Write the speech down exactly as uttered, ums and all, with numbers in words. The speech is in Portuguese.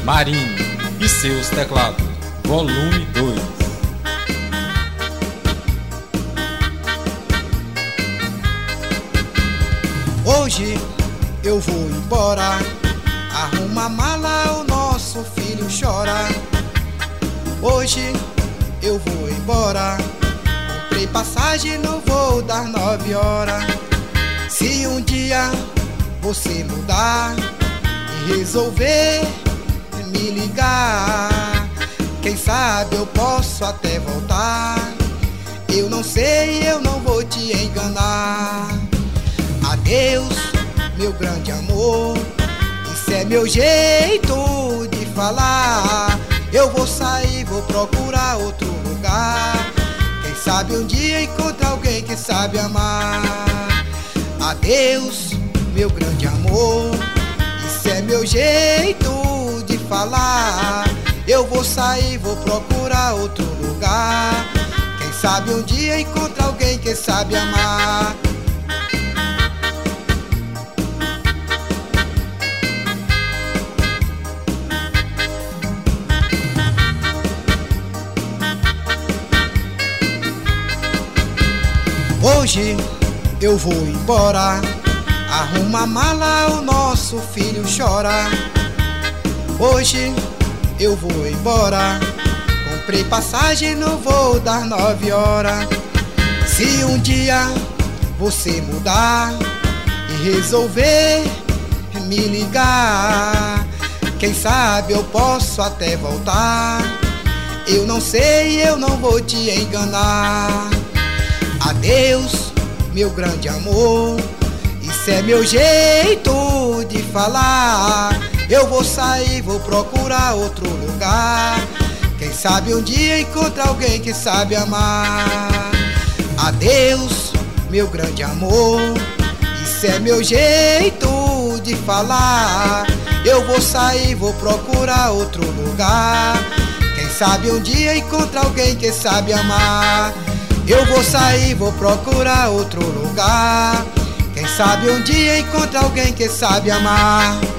Marinho e seus teclados, volume dois. Hoje eu vou embora, arruma a mala, o nosso filho chora. Hoje eu vou embora, comprei passagem no voo das nove horas. Se um dia você mudar e resolver me ligar, quem sabe eu posso até voltar. Eu não sei, eu não vou te enganar. Adeus, meu grande amor, isso é meu jeito de falar. Eu vou sair, vou procurar outro lugar. Quem sabe um dia encontrar alguém que sabe amar. Adeus, meu grande amor, isso é meu jeito de falar. Eu vou sair, vou procurar outro lugar. Quem sabe um dia encontrar alguém que sabe amar. Hoje eu vou embora, arruma a mala, o nosso filho chora. Hoje eu vou embora, comprei passagem no voo das nove horas. Se um dia você mudar e resolver me ligar, quem sabe eu posso até voltar. Eu não sei, eu não vou te enganar. Adeus, meu grande amor, isso é meu jeito de falar. Eu vou sair, vou procurar outro lugar. Quem sabe um dia encontrar alguém que sabe amar. Adeus, meu grande amor, isso é meu jeito de falar. Eu vou sair, vou procurar outro lugar. Quem sabe um dia encontrar alguém que sabe amar. Eu vou sair, vou procurar outro lugar. Quem sabe um dia encontrar alguém que sabe amar.